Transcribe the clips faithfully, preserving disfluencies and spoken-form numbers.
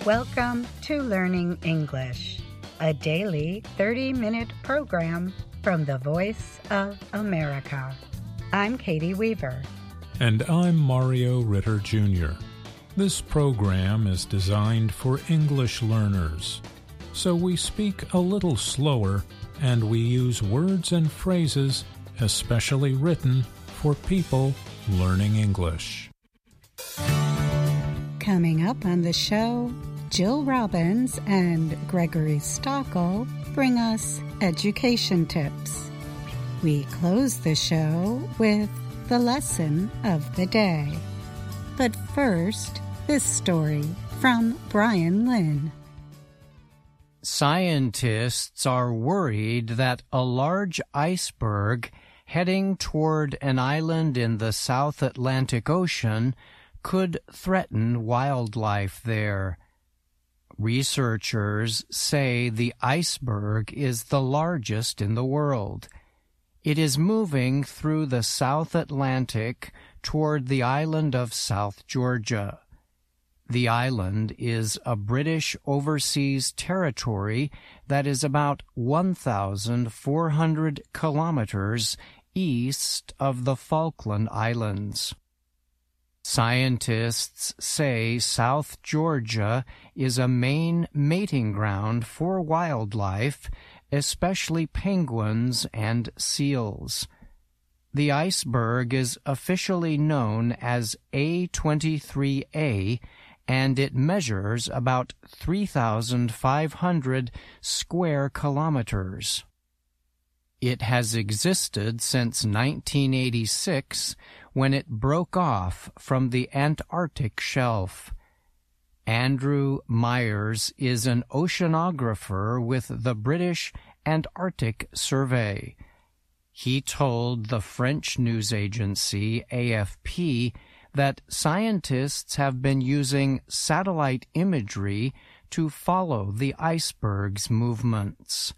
Welcome to Learning English, a daily thirty-minute program from the Voice of America. I'm Katie Weaver. And I'm Mario Ritter Junior This program is designed for English learners, so we speak a little slower and we use words and phrases especially written for people learning English. Coming up on the show, Jill Robbins and Gregory Stockel bring us education tips. We close the show with the lesson of the day. But first, this story from Brian Lynn. Scientists are worried that a large iceberg heading toward an island in the South Atlantic Ocean could threaten wildlife there. Researchers say the iceberg is the largest in the world. It is moving through the South Atlantic toward the island of South Georgia. The island is a British overseas territory that is about one thousand four hundred kilometers east of the Falkland Islands. Scientists say South Georgia is a main mating ground for wildlife, especially penguins and seals. The iceberg is officially known as A twenty-three A, and it measures about three thousand five hundred square kilometers. It has existed since nineteen eighty-six, when it broke off from the Antarctic shelf. Andrew Myers is an oceanographer with the British Antarctic Survey. He told the French news agency A F P that scientists have been using satellite imagery to follow the iceberg's movements.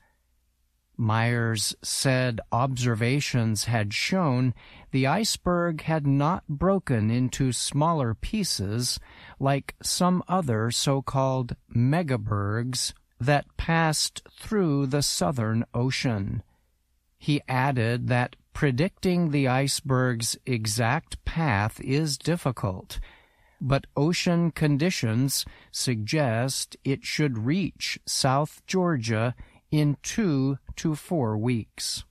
Myers said observations had shown the iceberg had not broken into smaller pieces like some other so-called megabergs that passed through the Southern Ocean. He added that predicting the iceberg's exact path is difficult, but ocean conditions suggest it should reach South Georgia in two to four weeks.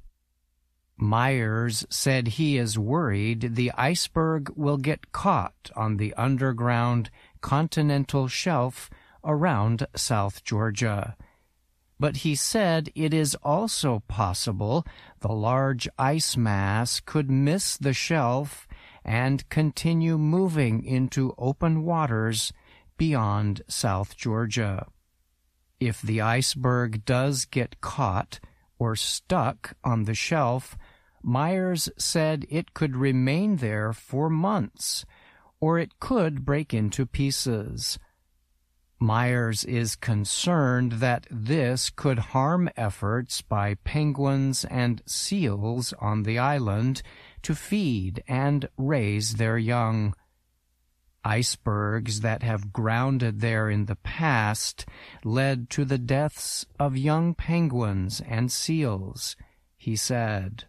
Myers said he is worried the iceberg will get caught on the underground continental shelf around South Georgia. But he said it is also possible the large ice mass could miss the shelf and continue moving into open waters beyond South Georgia. If the iceberg does get caught or stuck on the shelf, Myers said it could remain there for months, or it could break into pieces. Myers is concerned that this could harm efforts by penguins and seals on the island to feed and raise their young. Icebergs that have grounded there in the past led to the deaths of young penguins and seals, he said.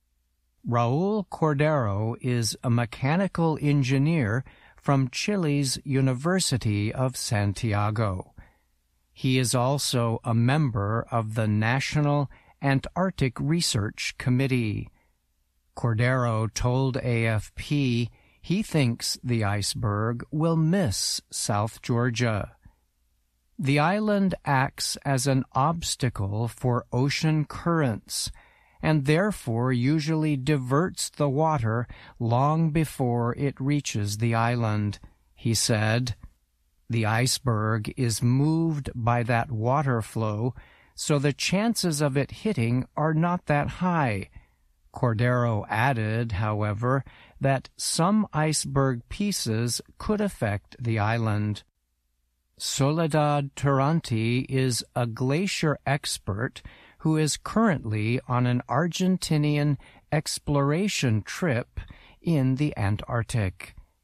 Raul Cordero is a mechanical engineer from Chile's University of Santiago. He is also a member of the National Antarctic Research Committee. Cordero told A F P he thinks the iceberg will miss South Georgia. The island acts as an obstacle for ocean currents and therefore usually diverts the water long before it reaches the island, he said. The iceberg is moved by that water flow, so the chances of it hitting are not that high. Cordero added, however, that some iceberg pieces could affect the island. Soledad Taranti is a glacier expert who is currently on an Argentinian exploration trip in the Antarctic.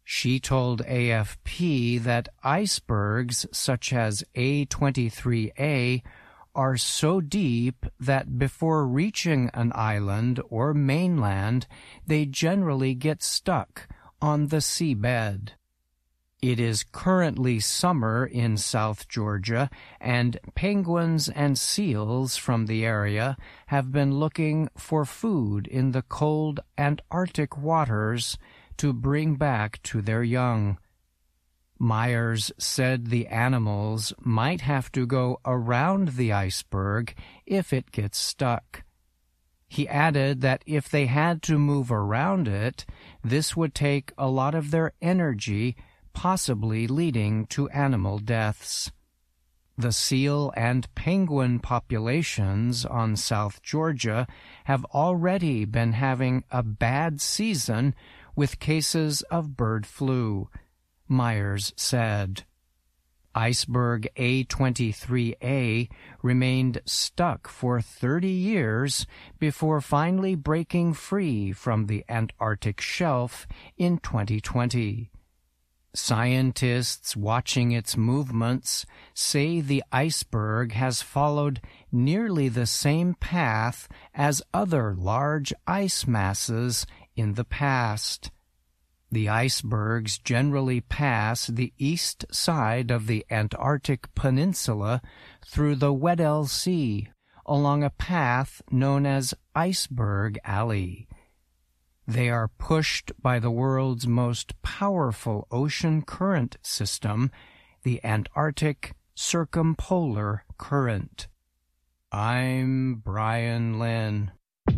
She told A F P that icebergs such as A twenty-three A are so deep that before reaching an island or mainland, they generally get stuck on the seabed. It is currently summer in South Georgia, and penguins and seals from the area have been looking for food in the cold Antarctic waters to bring back to their young. Myers said the animals might have to go around the iceberg if it gets stuck. He added that if they had to move around it, this would take a lot of their energy, possibly leading to animal deaths. The seal and penguin populations on South Georgia have already been having a bad season with cases of bird flu, Myers said. Iceberg A twenty-three A remained stuck for thirty years before finally breaking free from the Antarctic shelf in twenty twenty. Scientists watching its movements say the iceberg has followed nearly the same path as other large ice masses in the past. The icebergs generally pass the east side of the Antarctic Peninsula through the Weddell Sea along a path known as Iceberg Alley. They are pushed by the world's most powerful ocean current system, the Antarctic Circumpolar Current. I'm Brian Lynn.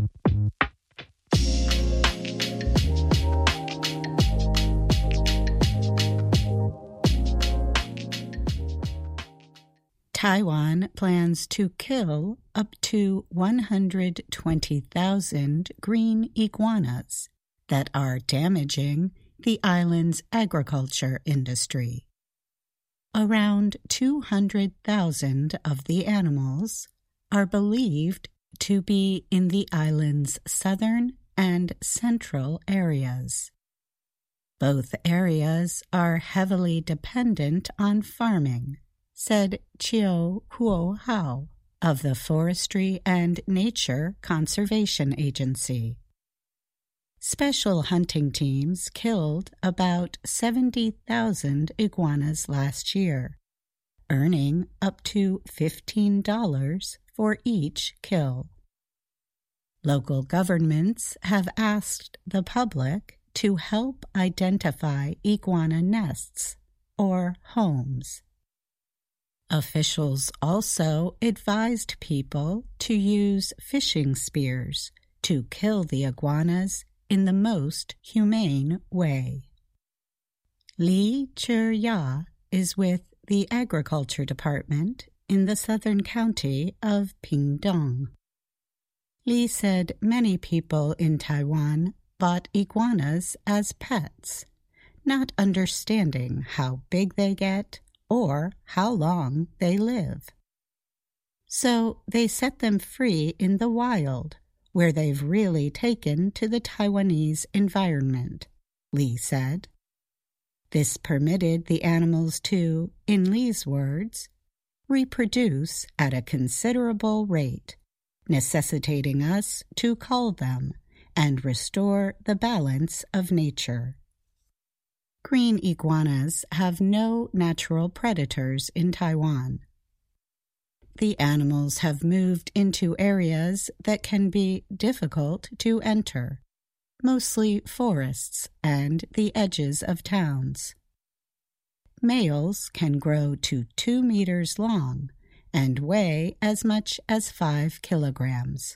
Taiwan plans to kill up to one hundred twenty thousand green iguanas that are damaging the island's agriculture industry. Around two hundred thousand of the animals are believed to be in the island's southern and central areas. Both areas are heavily dependent on farming, said Chiu Huo Hao of the Forestry and Nature Conservation Agency. Special hunting teams killed about seventy thousand iguanas last year, earning up to fifteen dollars for each kill. Local governments have asked the public to help identify iguana nests or homes. Officials also advised people to use fishing spears to kill the iguanas in the most humane way. Li Chur-ya is with the Agriculture Department in the southern county of Pingdong. Li said many people in Taiwan bought iguanas as pets, not understanding how big they get or how long they live. So they set them free in the wild, where they've really taken to the Taiwanese environment, Li said. This permitted the animals to, in Li's words, reproduce at a considerable rate, necessitating us to cull them and restore the balance of nature. Green iguanas have no natural predators in Taiwan. The animals have moved into areas that can be difficult to enter, mostly forests and the edges of towns. Males can grow to two meters long and weigh as much as five kilograms.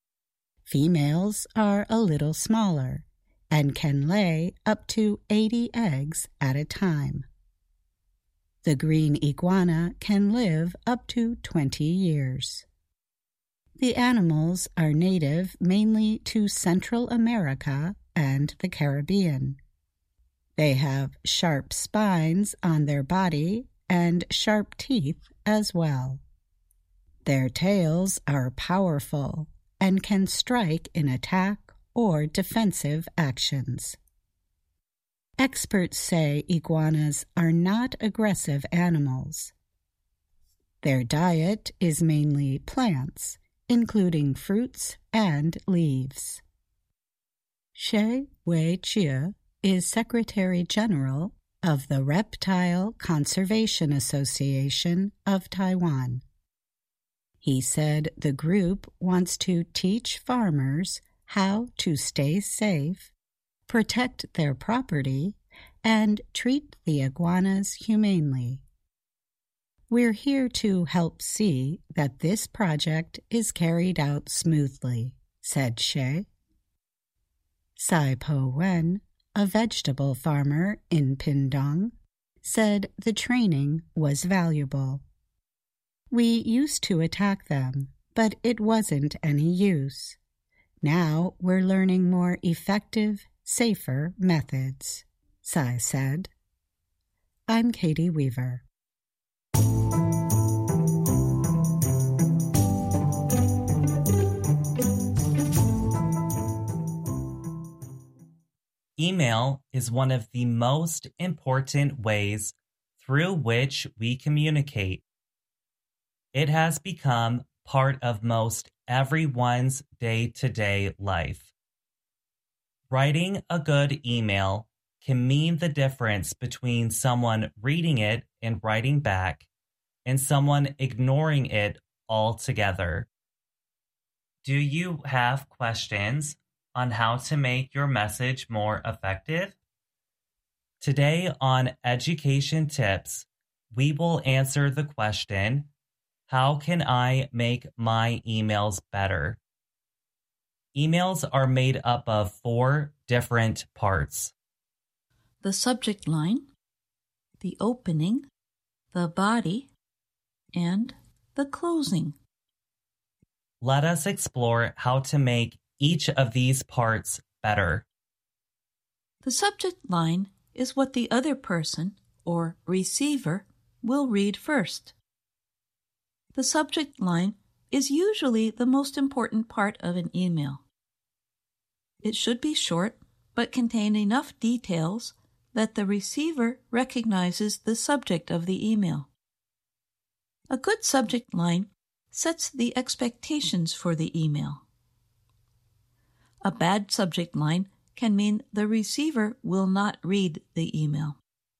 Females are a little smaller and can lay up to eighty eggs at a time. The green iguana can live up to twenty years. The animals are native mainly to Central America and the Caribbean. They have sharp spines on their body and sharp teeth as well. Their tails are powerful and can strike in attack or defensive actions. experts say iguanas are not aggressive animals. Their diet is mainly plants, including fruits and leaves. Shi Wei-Chia is Secretary General of the Reptile Conservation Association of Taiwan. He said the group wants to teach farmers how to stay safe, protect their property, and treat the iguanas humanely. We're here to help see that this project is carried out smoothly, said Shi. Sai Po Wen, a vegetable farmer in Pindong, said the training was valuable. We used to attack them, but it wasn't any use. Now we're learning more effective, safer methods, Sai said. I'm Katie Weaver. Email is one of the most important ways through which we communicate. It has become part of most everyone's day-to-day life. Writing a good email can mean the difference between someone reading it and writing back and someone ignoring it altogether. Do you have questions on how to make your message more effective? Today on Education Tips, we will answer the question, how can I make my emails better? Emails are made up of four different parts: the subject line, the opening, the body, and the closing. Let us explore how to make each of these parts better. The subject line is what the other person, or receiver, will read first. The subject line is usually the most important part of an email. It should be short, but contain enough details that the receiver recognizes the subject of the email. A good subject line sets the expectations for the email. A bad subject line can mean the receiver will not read the email.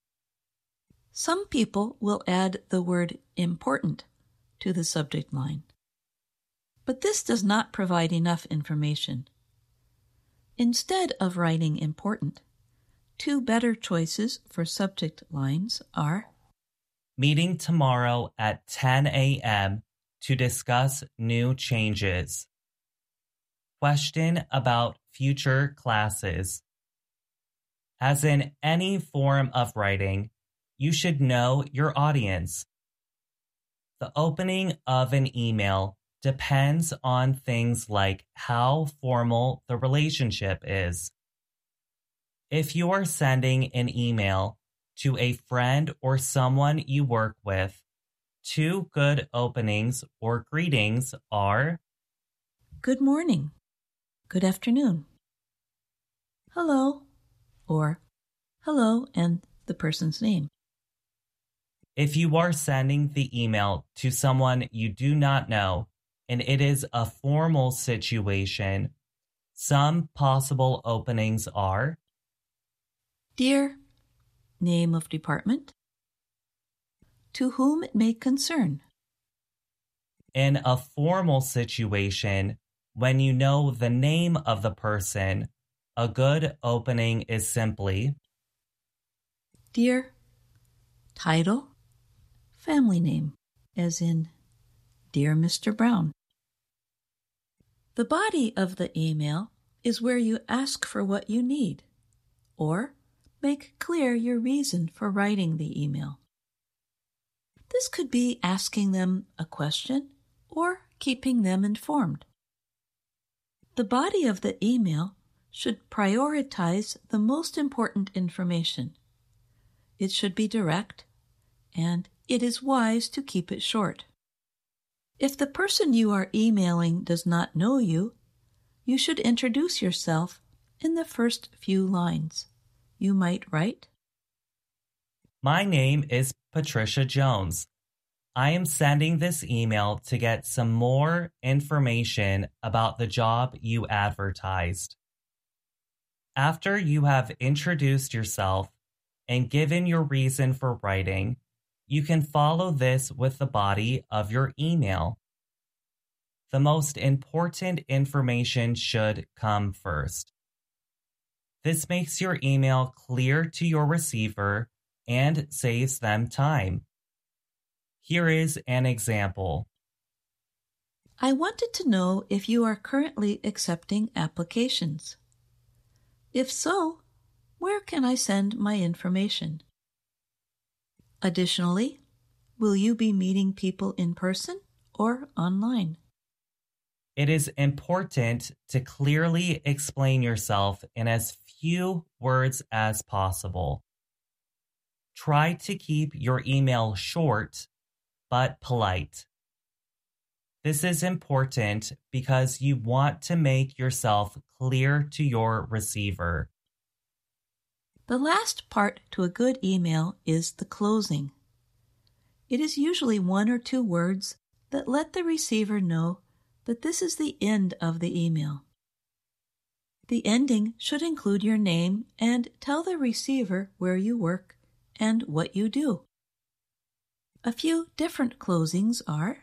Some people will add the word important to the subject line, but this does not provide enough information. Instead of writing important, two better choices for subject lines are: meeting tomorrow at ten a.m. to discuss new changes. Question about future classes. As in any form of writing, you should know your audience. The opening of an email depends on things like how formal the relationship is. If you are sending an email to a friend or someone you work with, two good openings or greetings are: good morning, good afternoon, hello, or hello and the person's name. If you are sending the email to someone you do not know and it is a formal situation, some possible openings are: dear, name of department, to whom it may concern. In a formal situation, when you know the name of the person, a good opening is simply: dear, title, family name, as in Dear Mister Brown. The body of the email is where you ask for what you need, or make clear your reason for writing the email. This could be asking them a question or keeping them informed. The body of the email should prioritize the most important information. It should be direct, and it is wise to keep it short. If the person you are emailing does not know you, you should introduce yourself in the first few lines. you might write, My name is Patricia Jones. I am sending this email to get some more information about the job you advertised. After you have introduced yourself and given your reason for writing, you can follow this with the body of your email. The most important information should come first. This makes your email clear to your receiver and saves them time. Here is an example. I wanted to know if you are currently accepting applications. If so, where can I send my information? Additionally, will you be meeting people in person or online? It is important to clearly explain yourself in as few words as possible. Try to keep your email short but polite. This is important because you want to make yourself clear to your receiver. The last part to a good email is the closing. It is usually one or two words that let the receiver know that this is the end of the email. The ending should include your name and tell the receiver where you work and what you do. A few different closings are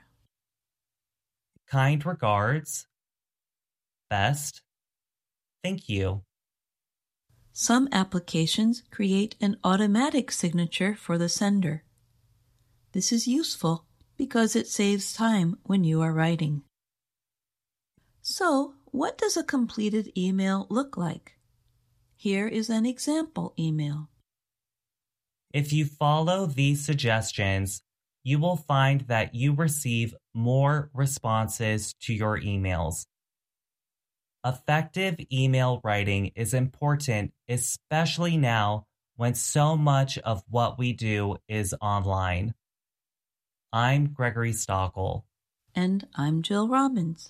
Kind regards, best, thank you. Some applications create an automatic signature for the sender. This is useful because it saves time when you are writing. So, what does a completed email look like? Here is an example email. If you follow these suggestions, you will find that you receive more responses to your emails. Effective email writing is important, especially now when so much of what we do is online. I'm Gregory Stockel. And I'm Jill Robbins.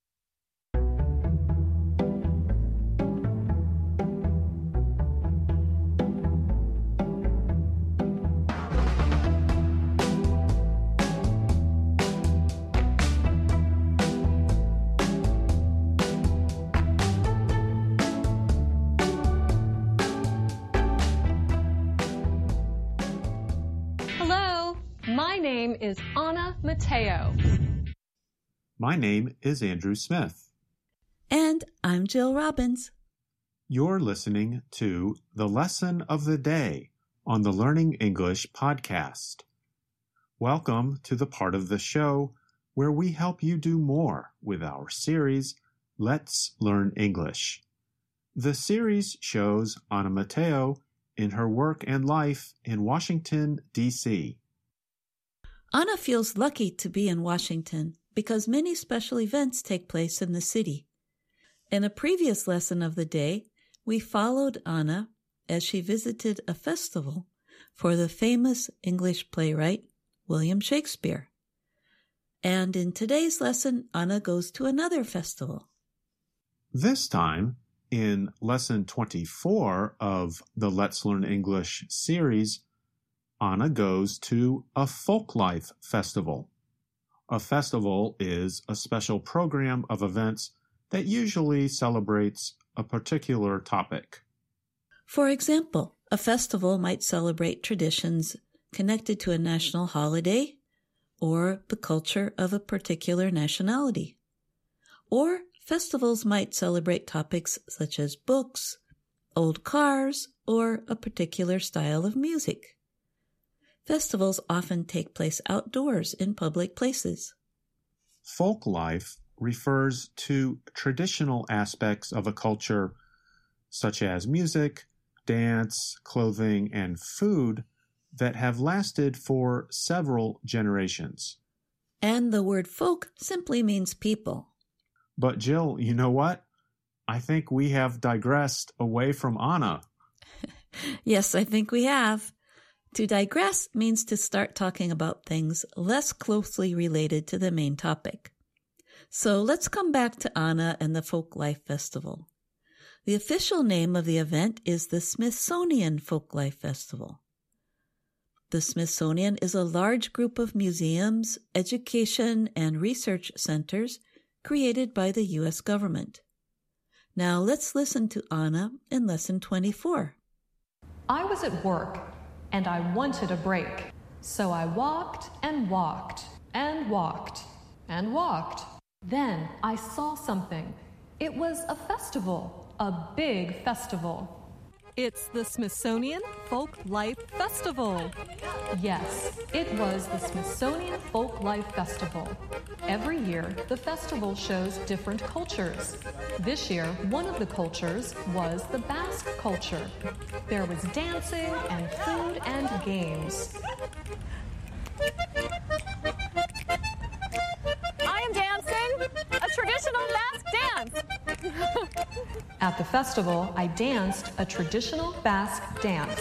My name is Anna Mateo. My name is Andrew Smith. And I'm Jill Robbins. You're listening to The Lesson of the Day on the Learning English podcast. Welcome to the part of the show where we help you do more with our series, Let's Learn English. The series shows Anna Mateo in her work and life in Washington, D C Anna feels lucky to be in Washington because many special events take place in the city. In a previous lesson of the day, we followed Anna as she visited a festival for the famous English playwright William Shakespeare. And in today's lesson, Anna goes to another festival. This time, in Lesson twenty-four of the Let's Learn English series, Anna goes to a folklife festival. A festival is a special program of events that usually celebrates a particular topic. For example, a festival might celebrate traditions connected to a national holiday or the culture of a particular nationality. Or festivals might celebrate topics such as books, old cars, or a particular style of music. Festivals often take place outdoors in public places. Folk life refers to traditional aspects of a culture, such as music, dance, clothing, and food, that have lasted for several generations. And the word folk simply means people. But Jill, you know what? I think we have digressed away from Anna. Yes, I think we have. To digress means to start talking about things less closely related to the main topic. So let's come back to Anna and the Folk Life Festival. The official name of the event is the Smithsonian Folklife Festival. The Smithsonian is a large group of museums, education, and research centers created by the U S government. Now let's listen to Anna in Lesson twenty-four. I was at work, and I wanted a break. So I walked and walked and walked and walked. Then I saw something. It was a festival, a big festival. It's the Smithsonian Folklife Festival. Yes, it was the Smithsonian Folklife Festival. Every year, the festival shows different cultures. This year, one of the cultures was the Basque culture. There was dancing and food and games. I am dancing a traditional Basque dance. At the festival, I danced a traditional Basque dance.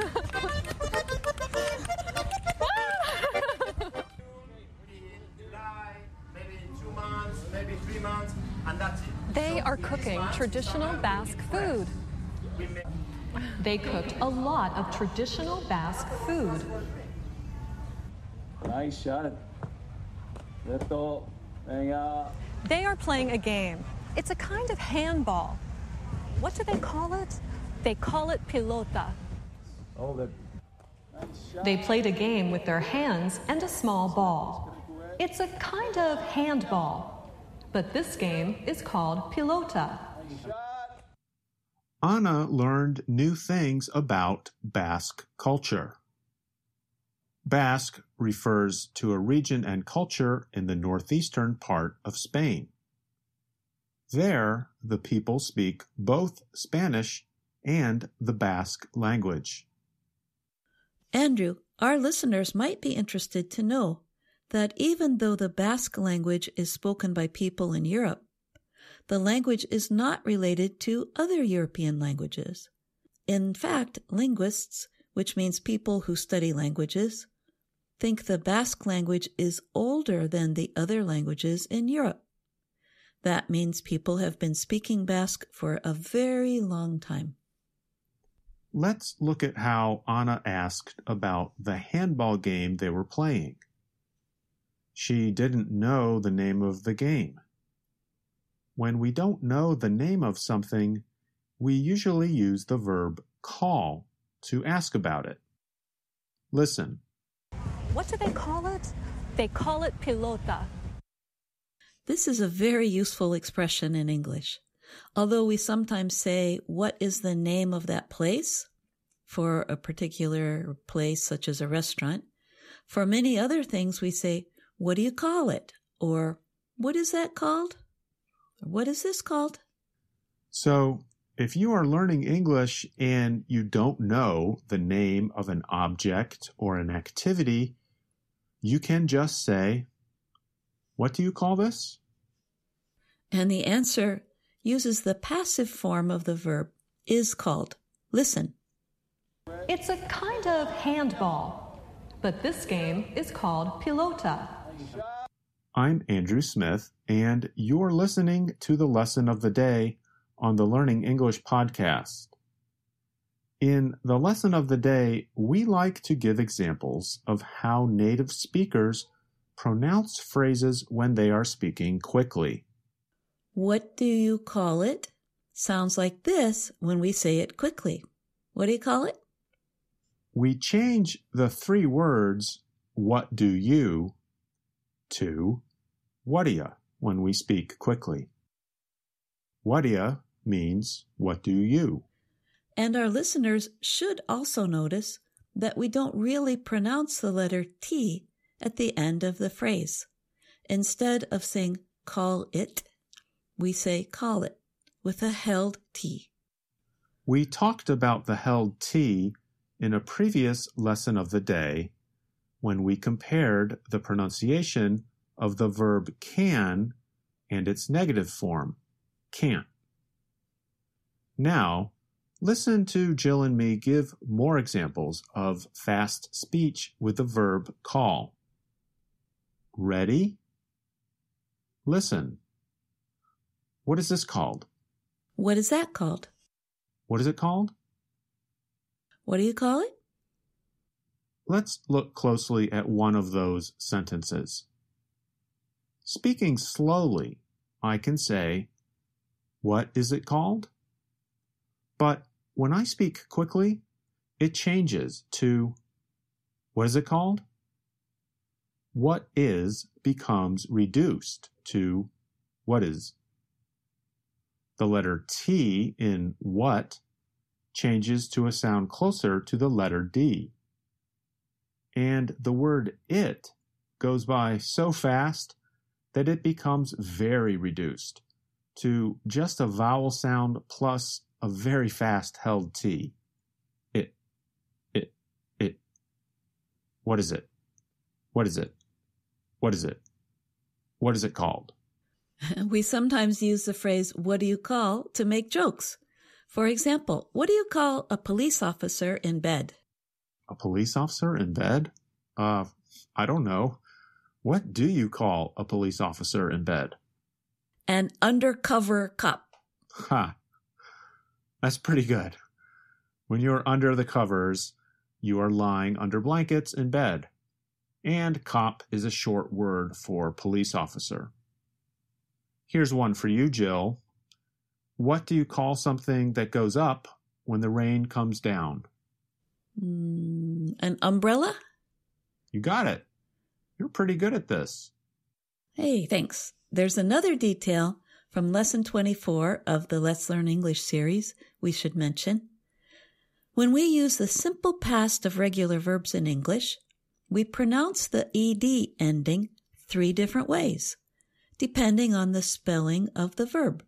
They are cooking traditional Basque food. They cooked a lot of traditional Basque food. Nice shot. Little. They are playing a game. It's a kind of handball. What do they call it? They call it pilota. Oh, the... They played a game with their hands and a small ball. It's a kind of handball, but this game is called pilota. Anna learned new things about Basque culture. Basque refers to a region and culture in the northeastern part of Spain. There, the people speak both Spanish and the Basque language. Andrew, our listeners might be interested to know that even though the Basque language is spoken by people in Europe, the language is not related to other European languages. In fact, linguists, which means people who study languages, think the Basque language is older than the other languages in Europe. That means people have been speaking Basque for a very long time. Let's look at how Anna asked about the handball game they were playing. She didn't know the name of the game. When we don't know the name of something, we usually use the verb call to ask about it. Listen. What do they call it? They call it pilota. This is a very useful expression in English. Although we sometimes say, what is the name of that place? For a particular place such as a restaurant. For many other things we say, what do you call it? Or, what is that called? Or, what is this called? So, if you are learning English and you don't know the name of an object or an activity, you can just say, what do you call this? And the answer uses the passive form of the verb is called. Listen. It's a kind of handball, but this game is called pilota. I'm Andrew Smith, and you're listening to the Lesson of the Day on the Learning English podcast. In the Lesson of the Day, we like to give examples of how native speakers pronounce phrases when they are speaking quickly. What do you call it? Sounds like this when we say it quickly. What do you call it? We change the three words, what do you, to whatia when we speak quickly. Whatia means what do you? And our listeners should also notice that we don't really pronounce the letter T at the end of the phrase. Instead of saying call it, we say call it with a held T. We talked about the held T in a previous lesson of the day when we compared the pronunciation of the verb can and its negative form, can't. Now, listen to Jill and me give more examples of fast speech with the verb call. Ready? Listen. What is this called? What is that called? What is it called? What do you call it? Let's look closely at one of those sentences. Speaking slowly, I can say, what is it called? But when I speak quickly, it changes to, what is it called? What is becomes reduced to what is. The letter T in what changes to a sound closer to the letter D. And the word it goes by so fast that it becomes very reduced to just a vowel sound plus a very fast held T. It, it, it. What is it? What is it? What is it? What is it called? We sometimes use the phrase, what do you call, to make jokes. For example, what do you call a police officer in bed? A police officer in bed? Uh, I don't know. What do you call a police officer in bed? An undercover cop. Ha! That's pretty good. When you're under the covers, you are lying under blankets in bed. And cop is a short word for police officer. Here's one for you, Jill. What do you call something that goes up when the rain comes down? Mm, an umbrella? You got it. You're pretty good at this. Hey, thanks. There's another detail from Lesson twenty-four of the Let's Learn English series we should mention. When we use the simple past of regular verbs in English, we pronounce the ed ending three different ways, depending on the spelling of the verb.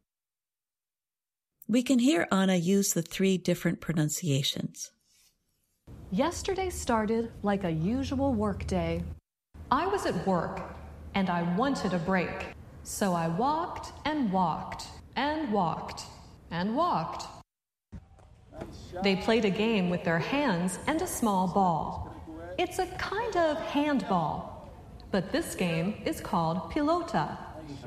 We can hear Anna use the three different pronunciations. Yesterday started like a usual work day. I was at work, and I wanted a break. So I walked and walked and walked and walked. They played a game with their hands and a small ball. It's a kind of handball, but this game is called pilota.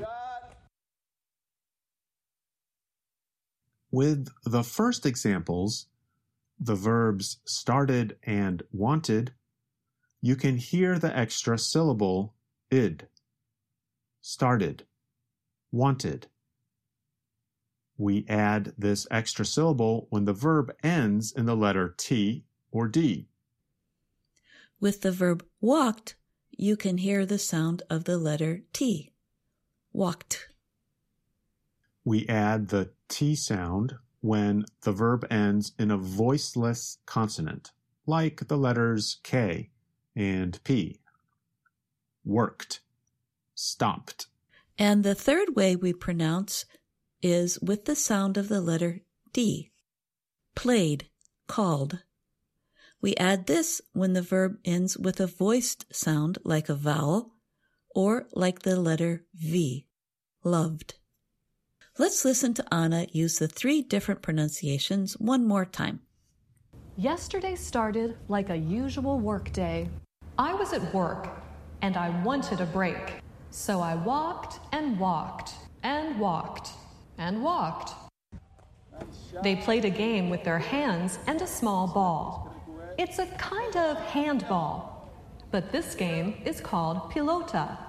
With the first examples, the verbs started and wanted, you can hear the extra syllable id. Started, wanted. We add this extra syllable when the verb ends in the letter T or D. With the verb walked, you can hear the sound of the letter T. Walked. We add the T sound when the verb ends in a voiceless consonant, like the letters K and P. Worked. Stopped. And the third way we pronounce is with the sound of the letter D. Played, called. We add this when the verb ends with a voiced sound like a vowel or like the letter V. Loved. Let's listen to Anna use the three different pronunciations one more time. Yesterday started like a usual work day. I was at work, and I wanted a break. So I walked and walked and walked and walked. They played a game with their hands and a small ball. It's a kind of handball, but this game is called pilota.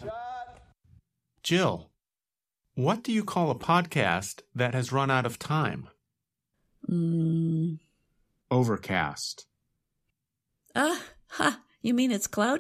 Jill, what do you call a podcast that has run out of time? Mm. Overcast. Ah, ha, you mean it's cloudy?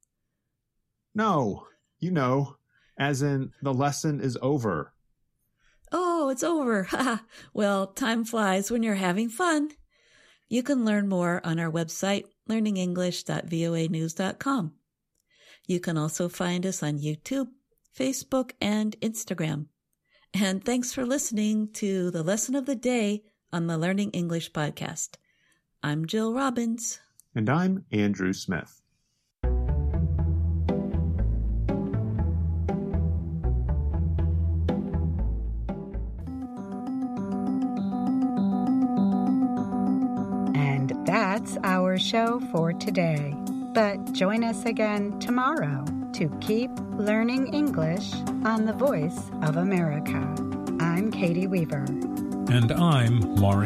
No, you know, as in the lesson is over. Oh, it's over. Ha! Well, time flies when you're having fun. You can learn more on our website, learning english dot voa news dot com. You can also find us on YouTube, Facebook, and Instagram. And thanks for listening to the Lesson of the Day on the Learning English podcast. I'm Jill Robbins. And I'm Andrew Smith. And that's our show for today. But join us again tomorrow to keep learning English on the Voice of America. I'm Katie Weaver. And I'm Mario.